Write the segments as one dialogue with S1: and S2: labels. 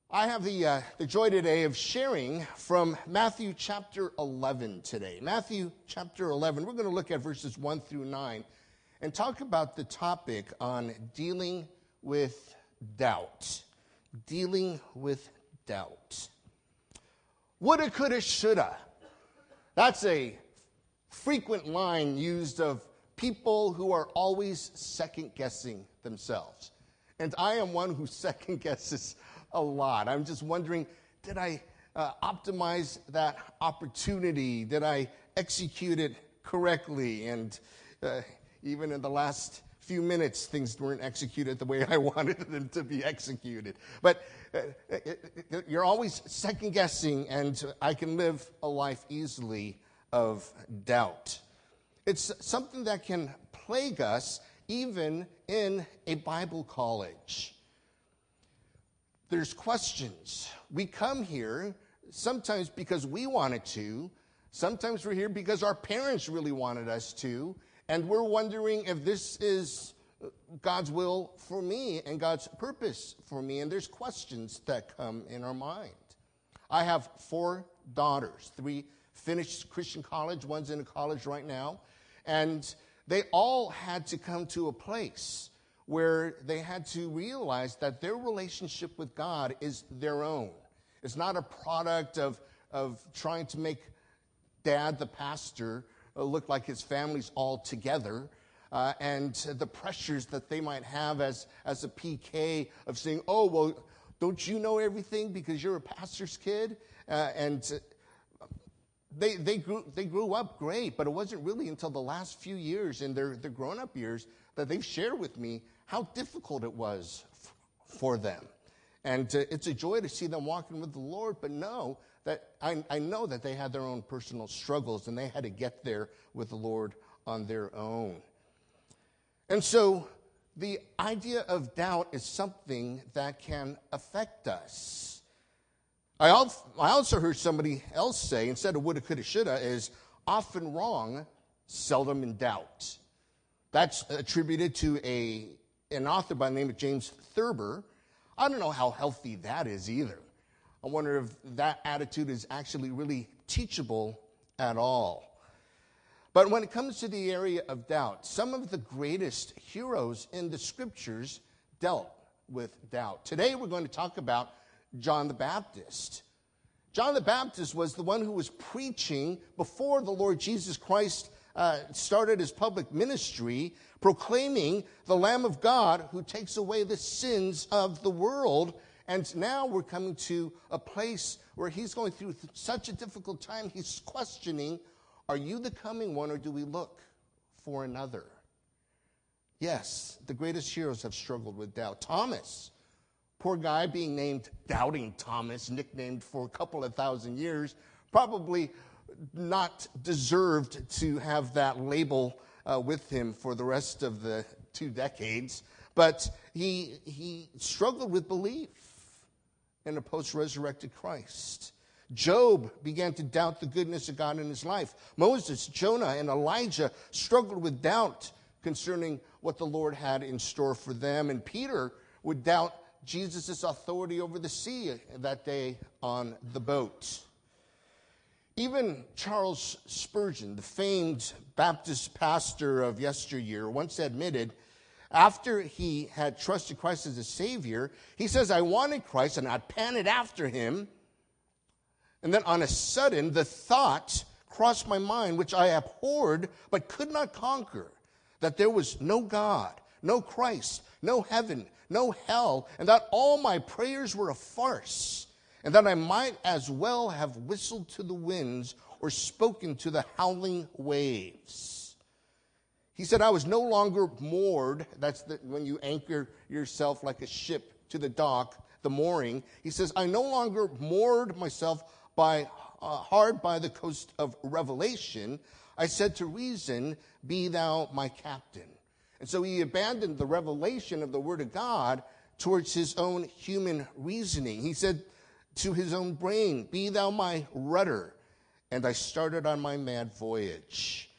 S1: I have the joy today of sharing from Matthew chapter 11 today. Matthew chapter 11, we're going to look at verses 1 through 9 and talk about the topic on dealing with doubt. Dealing with doubt. Woulda, coulda, shoulda. That's a frequent line used of people who are always second-guessing themselves. And I am one who second-guesses a lot. I'm just wondering, did I optimize that opportunity? Did I execute it correctly? And even in the last few minutes, things weren't executed the way I wanted them to be executed. But you're always second-guessing, and I can live a life easily of doubt. It's something that can plague us even in a Bible college. There's questions. We come here sometimes because we wanted to. Sometimes we're here because our parents really wanted us to. And we're wondering if this is God's will for me and God's purpose for me. And there's questions that come in our mind. I have 4 daughters. 3 finished Christian college. One's in a college right now. And they all had to come to a place where they had to realize that their relationship with God is their own. It's not a product of trying to make Dad, the pastor, look like his family's all together, and the pressures that they might have as a PK of saying, oh, well, don't you know everything because you're a pastor's kid? They grew up great, but it wasn't really until the last few years in their grown-up years that they've shared with me how difficult it was for them. And it's a joy to see them walking with the Lord, but know that I know that they had their own personal struggles, and they had to get there with the Lord on their own. And so the idea of doubt is something that can affect us. I also heard somebody else say, instead of woulda, coulda, shoulda, is often wrong, seldom in doubt. That's attributed to an author by the name of James Thurber. I don't know how healthy that is either. I wonder if that attitude is actually really teachable at all. But when it comes to the area of doubt, some of the greatest heroes in the scriptures dealt with doubt. Today we're going to talk about John the Baptist. John the Baptist was the one who was preaching before the Lord Jesus Christ started his public ministry, proclaiming the Lamb of God who takes away the sins of the world. And now we're coming to a place where he's going through such a difficult time. He's questioning, are you the coming one, or do we look for another? Yes, the greatest heroes have struggled with doubt. Thomas, poor guy being named Doubting Thomas, nicknamed for a couple of thousand years, probably not deserved to have that label with him for the rest of the 2 decades. But he struggled with belief in a post-resurrected Christ. Job began to doubt the goodness of God in his life. Moses, Jonah, and Elijah struggled with doubt concerning what the Lord had in store for them. And Peter would doubt Jesus' authority over the sea that day on the boat. Even Charles Spurgeon, the famed Baptist pastor of yesteryear, once admitted, after he had trusted Christ as a Savior, he says, I wanted Christ and I panted after him. And then on a sudden, the thought crossed my mind, which I abhorred but could not conquer, that there was no God, no Christ, no heaven, no hell, and that all my prayers were a farce, and that I might as well have whistled to the winds or spoken to the howling waves. He said, I was no longer moored. That's when you anchor yourself like a ship to the dock, the mooring. He says, I no longer moored myself hard by the coast of revelation. I said to reason, be thou my captain. And so he abandoned the revelation of the Word of God towards his own human reasoning. He said to his own brain, be thou my rudder. And I started on my mad voyage.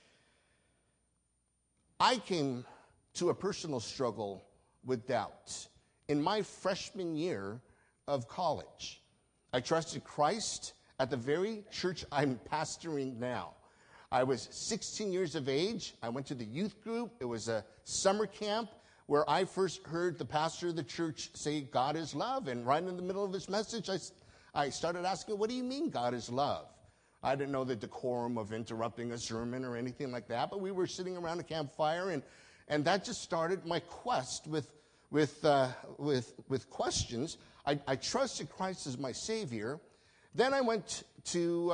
S1: I came to a personal struggle with doubt. In my freshman year of college. I trusted Christ at the very church I'm pastoring now. I was 16 years of age. I went to the youth group. It was a summer camp where I first heard the pastor of the church say, God is love. And right in the middle of his message, I started asking, what do you mean God is love? I didn't know the decorum of interrupting a sermon or anything like that, but we were sitting around a campfire, and that just started my quest with questions. I trusted Christ as my Savior. Then I went to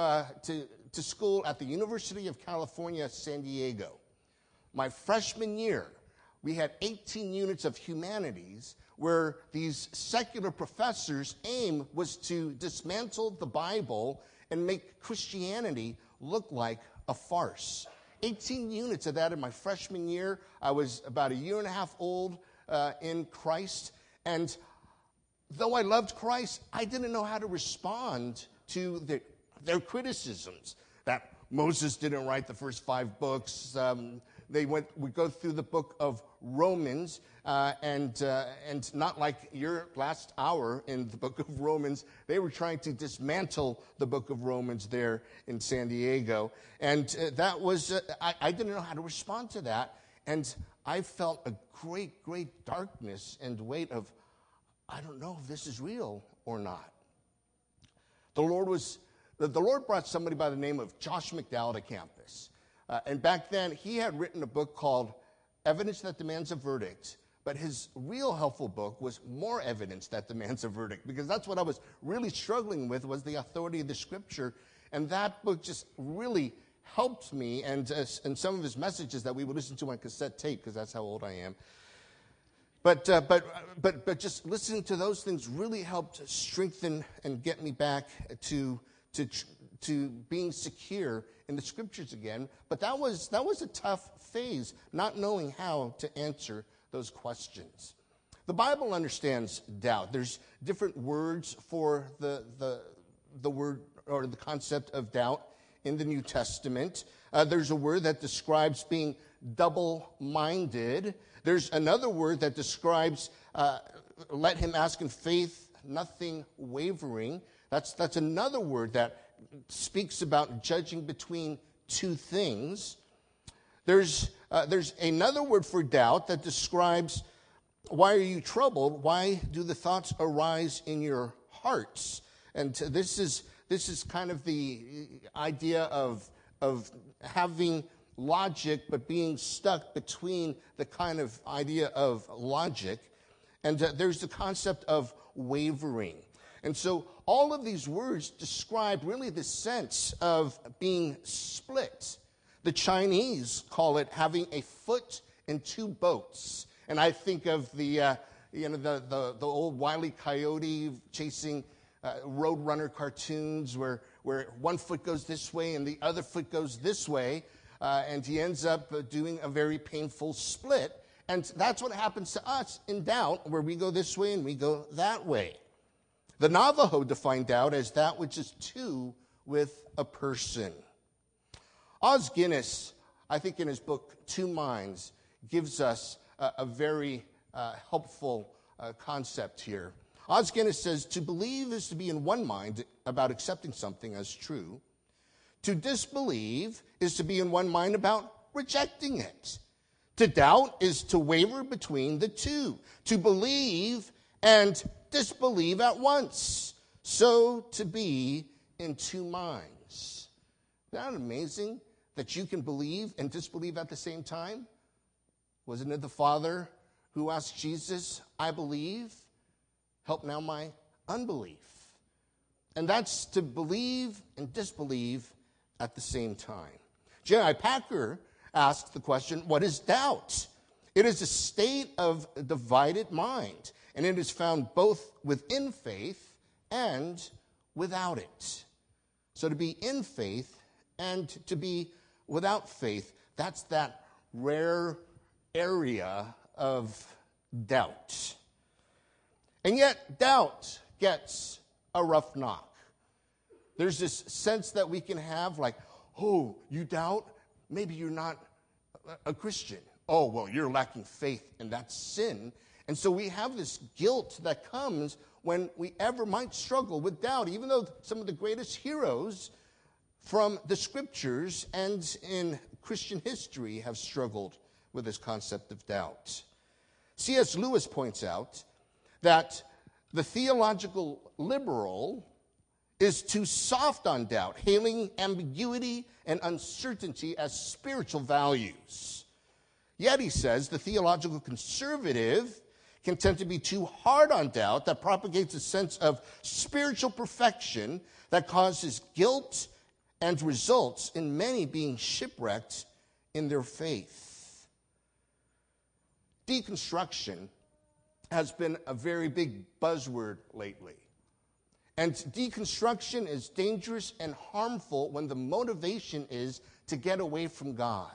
S1: school at the University of California, San Diego. My freshman year, we had 18 units of humanities where these secular professors' aim was to dismantle the Bible and make Christianity look like a farce. 18 units of that in my freshman year. I was about a year and a half old in Christ. And though I loved Christ, I didn't know how to respond to their criticisms. That Moses didn't write the first 5 books. We go through the book of Romans, and not like your last hour in the book of Romans. They were trying to dismantle the book of Romans there in San Diego. And that was, I didn't know how to respond to that. And I felt a great, great darkness and weight of, I don't know if this is real or not. The Lord brought somebody by the name of Josh McDowell to campus. And back then, he had written a book called Evidence That Demands a Verdict. But his real helpful book was More Evidence That Demands a Verdict, because that's what I was really struggling with, was the authority of the Scripture. And that book just really helped me, and some of his messages that we would listen to on cassette tape, because that's how old I am. But just listening to those things really helped strengthen and get me back to being secure in the Scriptures again. But that was a tough phase, not knowing how to answer those questions. The Bible understands doubt. There's different words for the word or the concept of doubt in the New Testament. There's a word that describes being double-minded. There's another word that describes let him ask in faith, nothing wavering. That's another word that speaks about judging between two things. There's another word for doubt that describes, why are you troubled? Why do the thoughts arise in your hearts? And this is kind of the idea of having logic but being stuck between the kind of idea of logic. And there's the concept of wavering. And so all of these words describe really the sense of being split. The Chinese call it having a foot in two boats. And I think of the old Wile E. Coyote chasing Roadrunner cartoons where one foot goes this way and the other foot goes this way, and he ends up doing a very painful split. And that's what happens to us in doubt, where we go this way and we go that way. The Navajo defined doubt as that which is two with a person. Os Guinness, I think in his book, Two Minds, gives us a very helpful concept here. Os Guinness says, to believe is to be in one mind about accepting something as true. To disbelieve is to be in one mind about rejecting it. To doubt is to waver between the two. To believe and disbelieve at once. So to be in two minds. Isn't that amazing that you can believe and disbelieve at the same time? Wasn't it the Father who asked Jesus, I believe, help now my unbelief? And that's to believe and disbelieve at the same time. J.I. Packer asked the question, what is doubt? It is a state of a divided mind, and it is found both within faith and without it. So to be in faith and to be without faith, that's that rare area of doubt. And yet, doubt gets a rough knock. There's this sense that we can have like, oh, you doubt? Maybe you're not a Christian. Oh, well, you're lacking faith, and that's sin. And so we have this guilt that comes when we ever might struggle with doubt, even though some of the greatest heroes from the scriptures and in Christian history have struggled with this concept of doubt. C.S. Lewis points out that the theological liberal is too soft on doubt, hailing ambiguity and uncertainty as spiritual values. Yet, he says, the theological conservative can tend to be too hard on doubt that propagates a sense of spiritual perfection that causes guilt and results in many being shipwrecked in their faith. Deconstruction has been a very big buzzword lately. And deconstruction is dangerous and harmful when the motivation is to get away from God.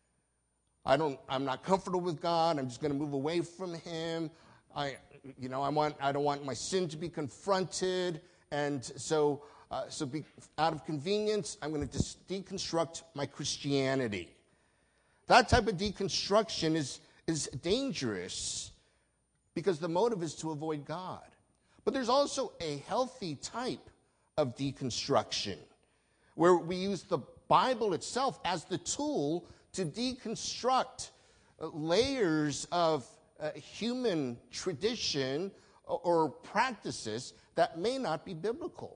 S1: I'm not comfortable with God. I'm just going to move away from him. I don't want my sin to be confronted. And so out of convenience, I'm going to just deconstruct my Christianity. That type of deconstruction is dangerous because the motive is to avoid God. But there's also a healthy type of deconstruction where we use the Bible itself as the tool to deconstruct layers of human tradition or practices that may not be biblical.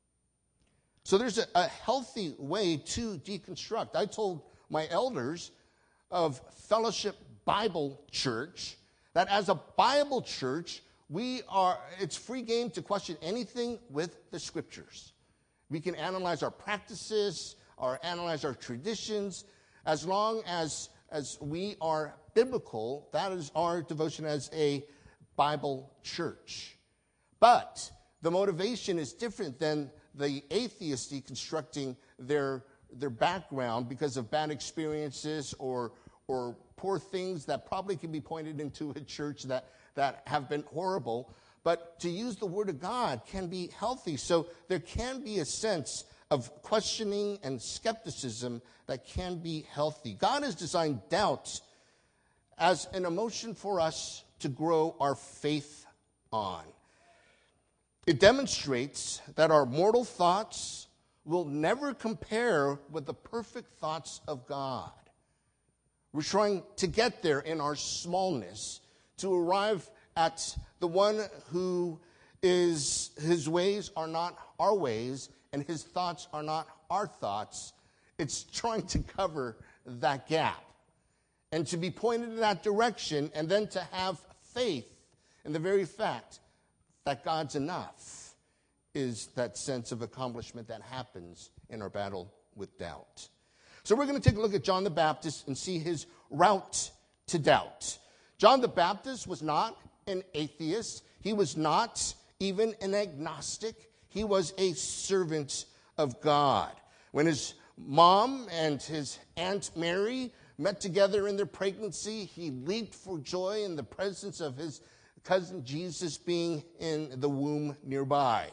S1: So there's a healthy way to deconstruct. I told my elders of Fellowship Bible Church that as a Bible church, it's free game to question anything with the scriptures. We can analyze our practices, analyze our traditions, as long as we are biblical. That is our devotion as a Bible church. But the motivation is different than the atheists deconstructing their background because of bad experiences or poor things that probably can be pointed into a church that have been horrible. But to use the Word of God can be healthy. So there can be a sense of questioning and skepticism that can be healthy. God has designed doubt as an emotion for us to grow our faith on. It demonstrates that our mortal thoughts will never compare with the perfect thoughts of God. We're trying to get there in our smallness to arrive at the one who his ways are not our ways and his thoughts are not our thoughts. It's trying to cover that gap and to be pointed in that direction and then to have faith in the very fact that God's enough is that sense of accomplishment that happens in our battle with doubt. So we're going to take a look at John the Baptist and see his route to doubt. John the Baptist was not an atheist. He was not even an agnostic. He was a servant of God. When his mom and his Aunt Mary met together in their pregnancy, he leaped for joy in the presence of his cousin Jesus being in the womb nearby.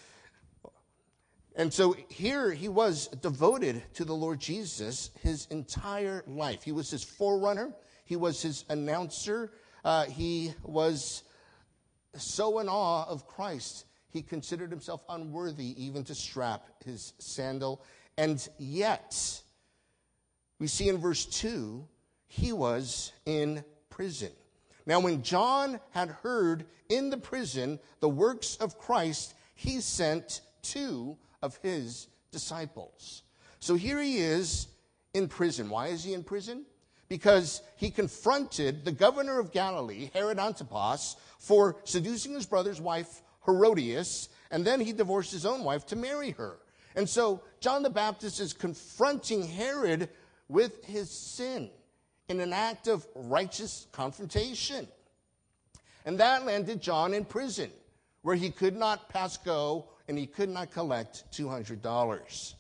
S1: And so here he was devoted to the Lord Jesus his entire life. He was his forerunner. He was his announcer. He was so in awe of Christ, he considered himself unworthy even to strap his sandal. And yet, we see in verse 2, he was in prison. Now, when John had heard in the prison the works of Christ, he sent two of his disciples. So here he is in prison. Why is he in prison? Because he confronted the governor of Galilee, Herod Antipas, for seducing his brother's wife, Herodias, and then he divorced his own wife to marry her. And so John the Baptist is confronting Herod with his sin in an act of righteous confrontation. And that landed John in prison, where he could not pass go and he could not collect $200.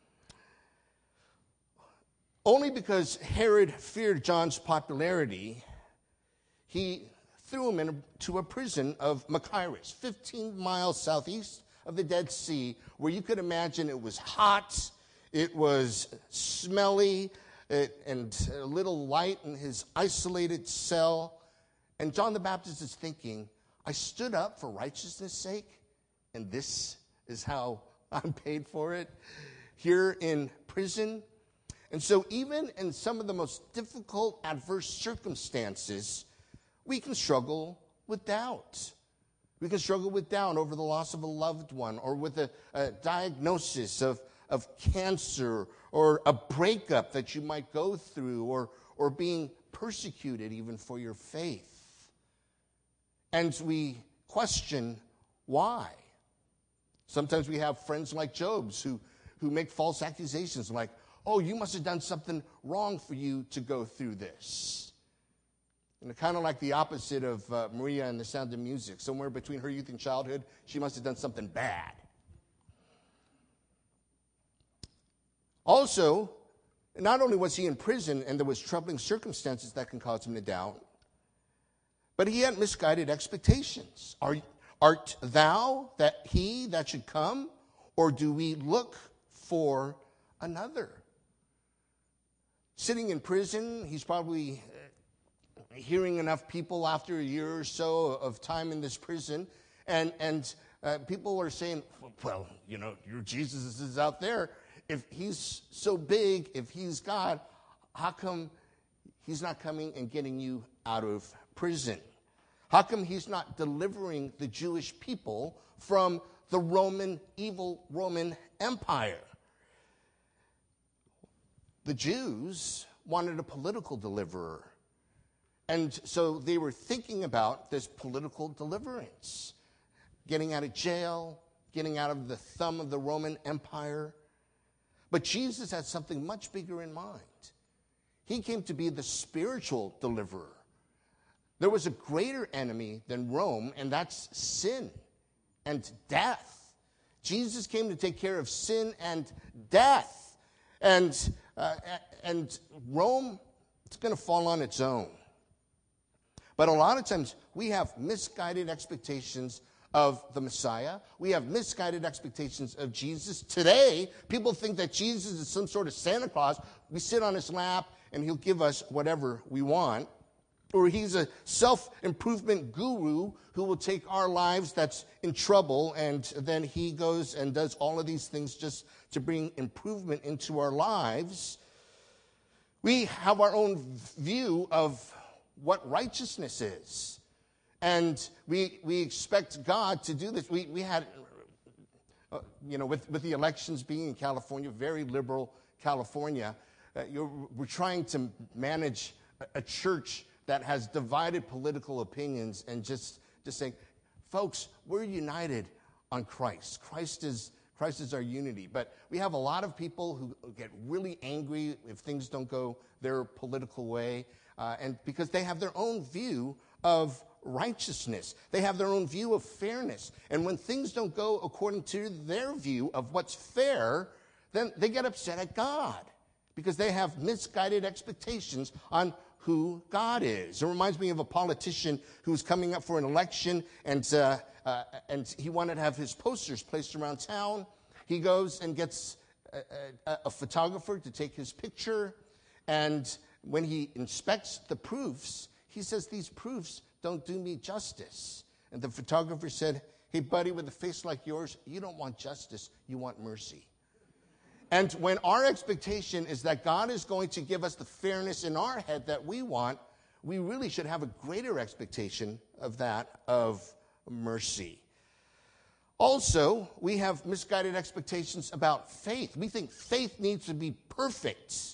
S1: Only because Herod feared John's popularity, he threw him into a prison of Machaerus, 15 miles southeast of the Dead Sea, where you could imagine it was hot, it was smelly, and a little light in his isolated cell. And John the Baptist is thinking, I stood up for righteousness' sake, and this is how I'm paid for it here in prison. And so even in some of the most difficult, adverse circumstances, we can struggle with doubt. We can struggle with doubt over the loss of a loved one, or with a diagnosis of cancer, or a breakup that you might go through, or being persecuted even for your faith. And we question why. Sometimes we have friends like Job's who make false accusations like, oh, you must have done something wrong for you to go through this. And kind of like the opposite of Maria and the Sound of Music. Somewhere between her youth and childhood, she must have done something bad. Also, not only was he in prison and there was troubling circumstances that can cause him to doubt, but he had misguided expectations. Art thou he that should come, or do we look for another? Sitting in prison, he's probably hearing enough people after a year or so of time in this prison, and people are saying, well, you know, your Jesus is out there. If he's so big, if he's God, how come he's not coming and getting you out of prison? How come he's not delivering the Jewish people from the evil Roman Empire? The Jews wanted a political deliverer. And so they were thinking about this political deliverance, getting out of jail, getting out of the thumb of the Roman Empire. But Jesus had something much bigger in mind. He came to be the spiritual deliverer. There was a greater enemy than Rome, and that's sin and death. Jesus came to take care of sin and death. And Rome, it's going to fall on its own. But a lot of times we have misguided expectations of the Messiah. We have misguided expectations of Jesus. Today, people think that Jesus is some sort of Santa Claus. We sit on his lap and he'll give us whatever we want. Or he's a self-improvement guru who will take our lives that's in trouble, and then he goes and does all of these things just to bring improvement into our lives. We have our own view of what righteousness is. And we expect God to do this. We had, with the elections being in California, very liberal California, we're trying to manage a church that has divided political opinions and just saying, folks, we're united on Christ. Christ is our unity. But we have a lot of people who get really angry if things don't go their political way, and because they have their own view of righteousness. They have their own view of fairness. And when things don't go according to their view of what's fair, then they get upset at God because they have misguided expectations on who God is. It reminds me of a politician who was coming up for an election, and he wanted to have his posters placed around town. He goes and gets a photographer to take his picture, and when he inspects the proofs, he says, these proofs don't do me justice. And the photographer said, hey, buddy, with a face like yours, you don't want justice, you want mercy. And when our expectation is that God is going to give us the fairness in our head that we want, we really should have a greater expectation of that, of mercy. Also, we have misguided expectations about faith. We think faith needs to be perfect.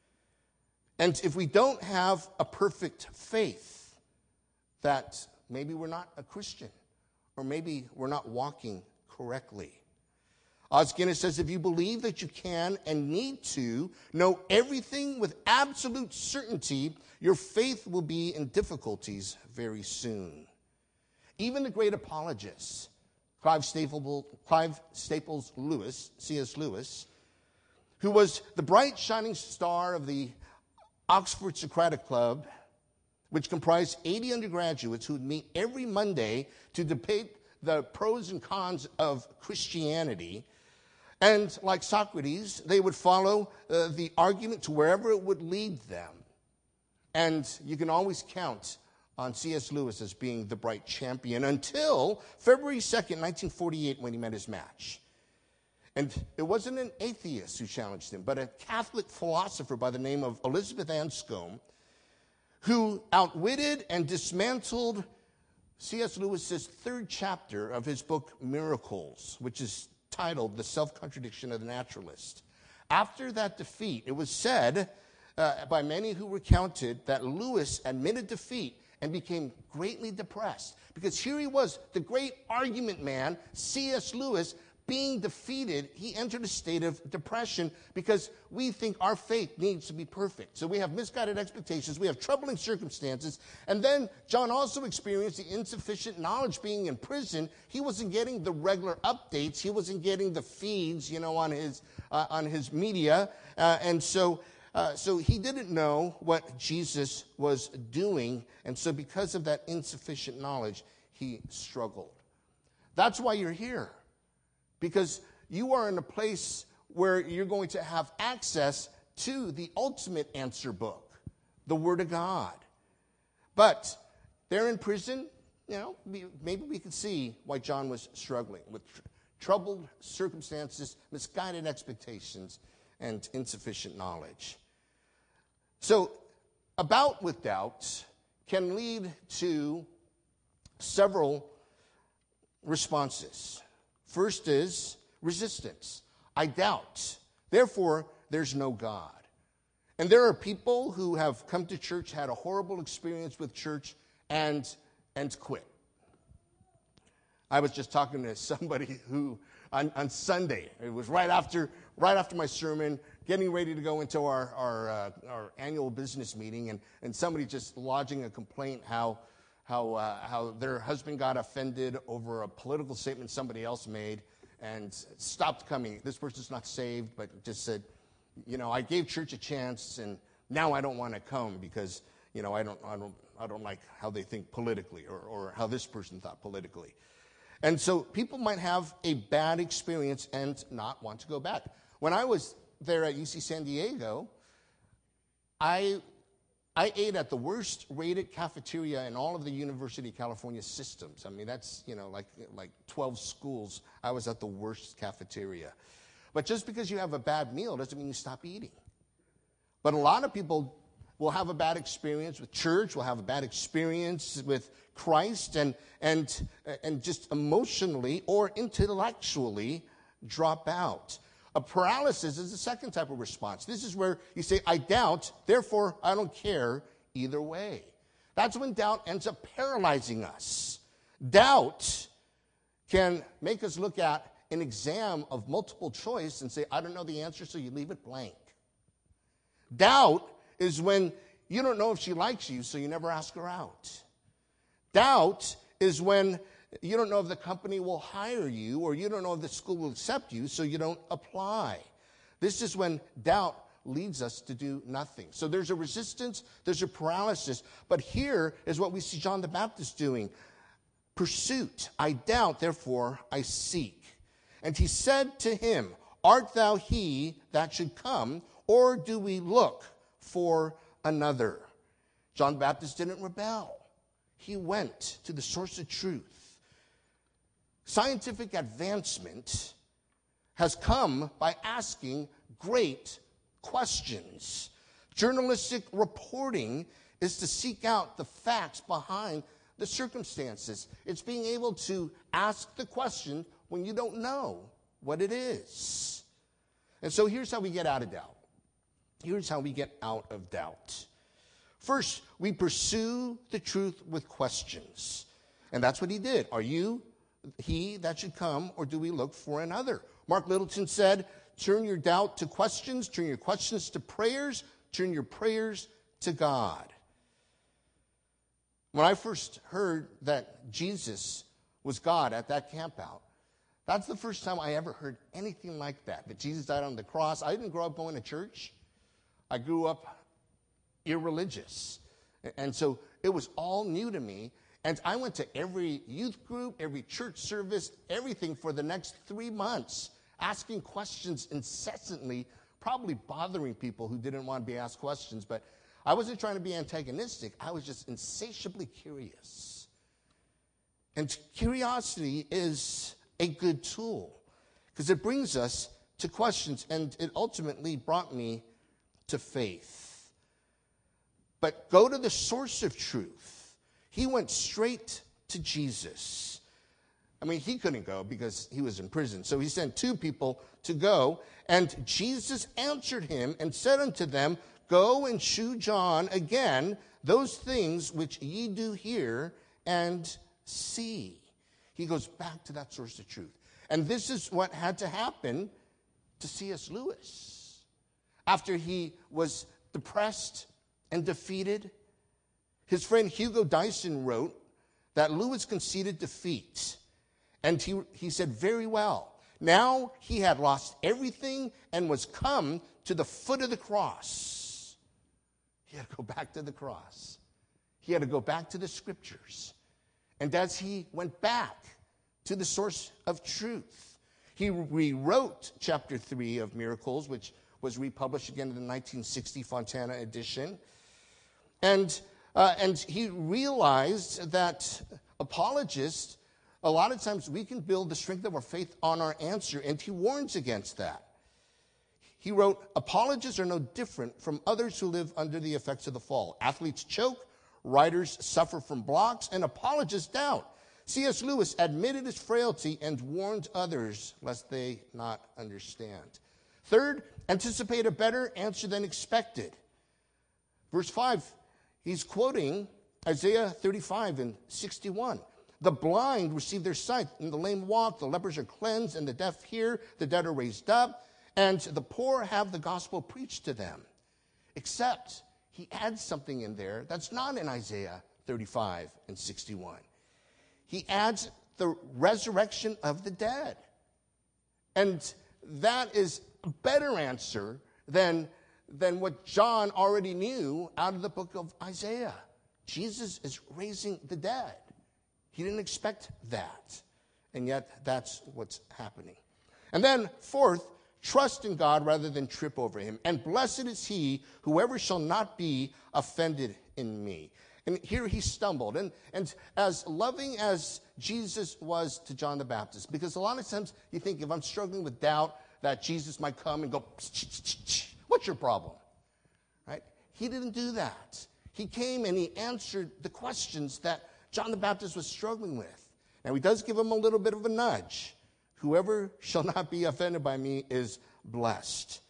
S1: And if we don't have a perfect faith, that maybe we're not a Christian, or maybe we're not walking correctly. Os Guinness says, if you believe that you can and need to know everything with absolute certainty, your faith will be in difficulties very soon. Even the great apologists, Clive Staples Lewis, C.S. Lewis, who was the bright shining star of the Oxford Socratic Club, which comprised 80 undergraduates who would meet every Monday to debate the pros and cons of Christianity. And like Socrates, they would follow the argument to wherever it would lead them. And you can always count on C.S. Lewis as being the bright champion until February 2nd, 1948, when he met his match. And it wasn't an atheist who challenged him, but a Catholic philosopher by the name of Elizabeth Anscombe, who outwitted and dismantled C.S. Lewis's third chapter of his book, Miracles, which is titled The Self-Contradiction of the Naturalist. After that defeat, it was said by many who recounted that Lewis admitted defeat and became greatly depressed, because here he was, the great argument man, C.S. Lewis, being defeated. He entered a state of depression because we think our faith needs to be perfect. So we have misguided expectations, we have troubling circumstances, and then John also experienced the insufficient knowledge being in prison. He wasn't getting the regular updates, he wasn't getting the feeds, on his media, and so he didn't know what Jesus was doing, and so because of that insufficient knowledge, he struggled. That's why you're here. Because you are in a place where you're going to have access to the ultimate answer book, the Word of God. But they're in prison, maybe we can see why John was struggling with troubled circumstances, misguided expectations, and insufficient knowledge. So, a bout with doubt can lead to several responses. First is resistance. I doubt. Therefore, there's no God. And there are people who have come to church, had a horrible experience with church, and quit. I was just talking to somebody who, on Sunday, it was right after my sermon, getting ready to go into our annual business meeting, and somebody just lodging a complaint how their husband got offended over a political statement somebody else made and stopped coming. This person's not saved, but just said, I gave church a chance, and now I don't want to come because, I don't like how they think politically or how this person thought politically. And so people might have a bad experience and not want to go back. When I was there at UC San Diego, I ate at the worst rated cafeteria in all of the University of California systems. I mean, that's, like 12 schools. I was at the worst cafeteria. But just because you have a bad meal doesn't mean you stop eating. But a lot of people will have a bad experience with church, will have a bad experience with Christ, and just emotionally or intellectually drop out. A paralysis is the second type of response. This is where you say, I doubt, therefore I don't care either way. That's when doubt ends up paralyzing us. Doubt can make us look at an exam of multiple choice and say, I don't know the answer, so you leave it blank. Doubt is when you don't know if she likes you, so you never ask her out. Doubt is when you don't know if the company will hire you, or you don't know if the school will accept you, so you don't apply. This is when doubt leads us to do nothing. So there's a resistance, there's a paralysis, but here is what we see John the Baptist doing. Pursuit. I doubt, therefore I seek. And he said to him, Art thou he that should come, or do we look for another? John the Baptist didn't rebel. He went to the source of truth. Scientific advancement has come by asking great questions. Journalistic reporting is to seek out the facts behind the circumstances. It's being able to ask the question when you don't know what it is. And so here's how we get out of doubt. Here's how we get out of doubt. First, we pursue the truth with questions. And that's what he did. Are you he that should come, or do we look for another? Mark Littleton said, turn your doubt to questions, turn your questions to prayers, turn your prayers to God. When I first heard that Jesus was God at that campout, that's the first time I ever heard anything like that Jesus died on the cross. I didn't grow up going to church. I grew up irreligious. And so it was all new to me. And I went to every youth group, every church service, everything for the next 3 months, asking questions incessantly, probably bothering people who didn't want to be asked questions. But I wasn't trying to be antagonistic. I was just insatiably curious. And curiosity is a good tool because it brings us to questions, and it ultimately brought me to faith. But go to the source of truth. He went straight to Jesus. I mean, he couldn't go because he was in prison. So he sent two people to go, and Jesus answered him and said unto them, Go and shew John again those things which ye do hear and see. He goes back to that source of truth. And this is what had to happen to C.S. Lewis. After he was depressed and defeated, his friend Hugo Dyson wrote that Lewis conceded defeat. And he said, very well. Now he had lost everything and was come to the foot of the cross. He had to go back to the cross. He had to go back to the scriptures. And as he went back to the source of truth, he rewrote chapter 3 of Miracles, which was republished again in the 1960 Fontana edition. And he realized that apologists, a lot of times we can build the strength of our faith on our answer, and he warns against that. He wrote, apologists are no different from others who live under the effects of the fall. Athletes choke, writers suffer from blocks, and apologists doubt. C.S. Lewis admitted his frailty and warned others lest they not understand. Third, anticipate a better answer than expected. Verse 5, he's quoting Isaiah 35 and 61. The blind receive their sight, and the lame walk, the lepers are cleansed, and the deaf hear, the dead are raised up, and the poor have the gospel preached to them. Except he adds something in there that's not in Isaiah 35 and 61. He adds the resurrection of the dead. And that is a better answer than what John already knew out of the book of Isaiah. Jesus is raising the dead. He didn't expect that. And yet, that's what's happening. And then, fourth, trust in God rather than trip over him. And blessed is he, whoever shall not be offended in me. And here he stumbled. And as loving as Jesus was to John the Baptist, because a lot of times you think if I'm struggling with doubt that Jesus might come and go, what's your problem? Right? He didn't do that. He came and he answered the questions that John the Baptist was struggling with. Now he does give him a little bit of a nudge. Whoever shall not be offended by me is blessed.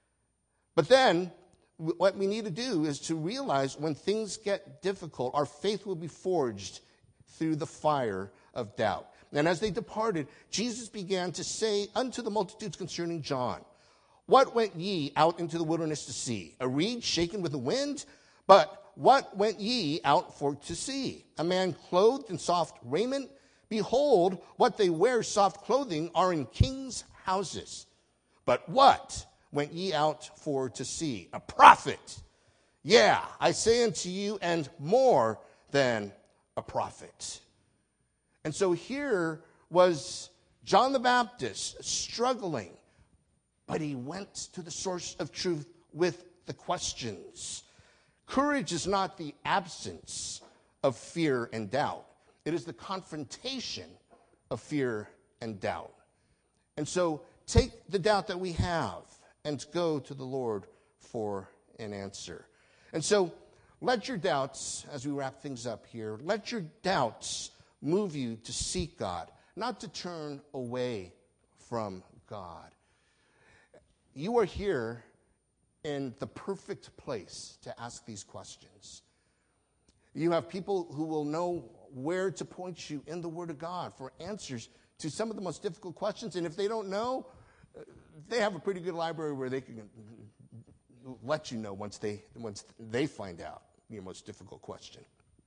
S1: But then what we need to do is to realize when things get difficult, our faith will be forged through the fire of doubt. And as they departed, Jesus began to say unto the multitudes concerning John, What went ye out into the wilderness to see? A reed shaken with the wind? But what went ye out for to see? A man clothed in soft raiment? Behold, what they wear soft clothing are in kings' houses. But what went ye out for to see? A prophet. Yeah, I say unto you, and more than a prophet. And so here was John the Baptist struggling, but he went to the source of truth with the questions. Courage is not the absence of fear and doubt. It is the confrontation of fear and doubt. And so take the doubt that we have and go to the Lord for an answer. And so let your doubts, as we wrap things up here, let your doubts move you to seek God, not to turn away from God. You are here in the perfect place to ask these questions. You have people who will know where to point you in the Word of God for answers to some of the most difficult questions. And if they don't know, they have a pretty good library where they can let you know once they find out your most difficult question.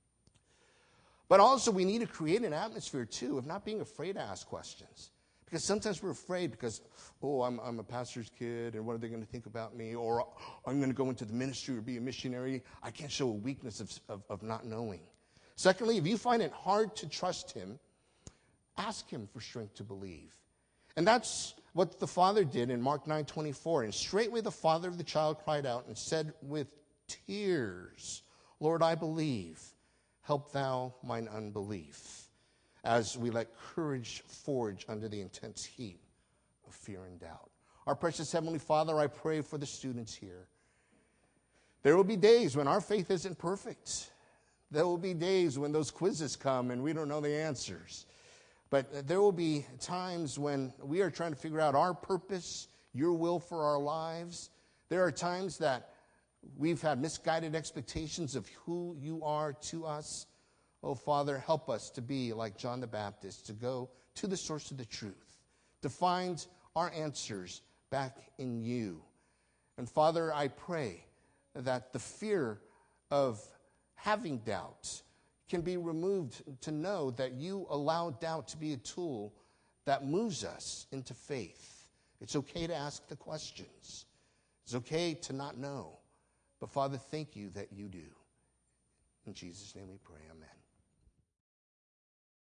S1: But also we need to create an atmosphere, too, of not being afraid to ask questions. Because sometimes we're afraid because, I'm a pastor's kid, and what are they going to think about me? Or I'm going to go into the ministry or be a missionary. I can't show a weakness of not knowing. Secondly, if you find it hard to trust him, ask him for strength to believe. And that's what the father did in Mark 9:24. And straightway the father of the child cried out and said with tears. Lord, I believe. Help thou mine unbelief, as we let courage forge under the intense heat of fear and doubt. Our precious Heavenly Father, I pray for the students here. There will be days when our faith isn't perfect. There will be days when those quizzes come and we don't know the answers. But there will be times when we are trying to figure out our purpose, your will for our lives. There are times that we've had misguided expectations of who you are to us. Oh, Father, help us to be like John the Baptist, to go to the source of the truth, to find our answers back in you. And Father, I pray that the fear of having doubt can be removed, to know that you allow doubt to be a tool that moves us into faith. It's okay to ask the questions. It's okay to not know. But Father, thank you that you do. In Jesus' name we pray, amen.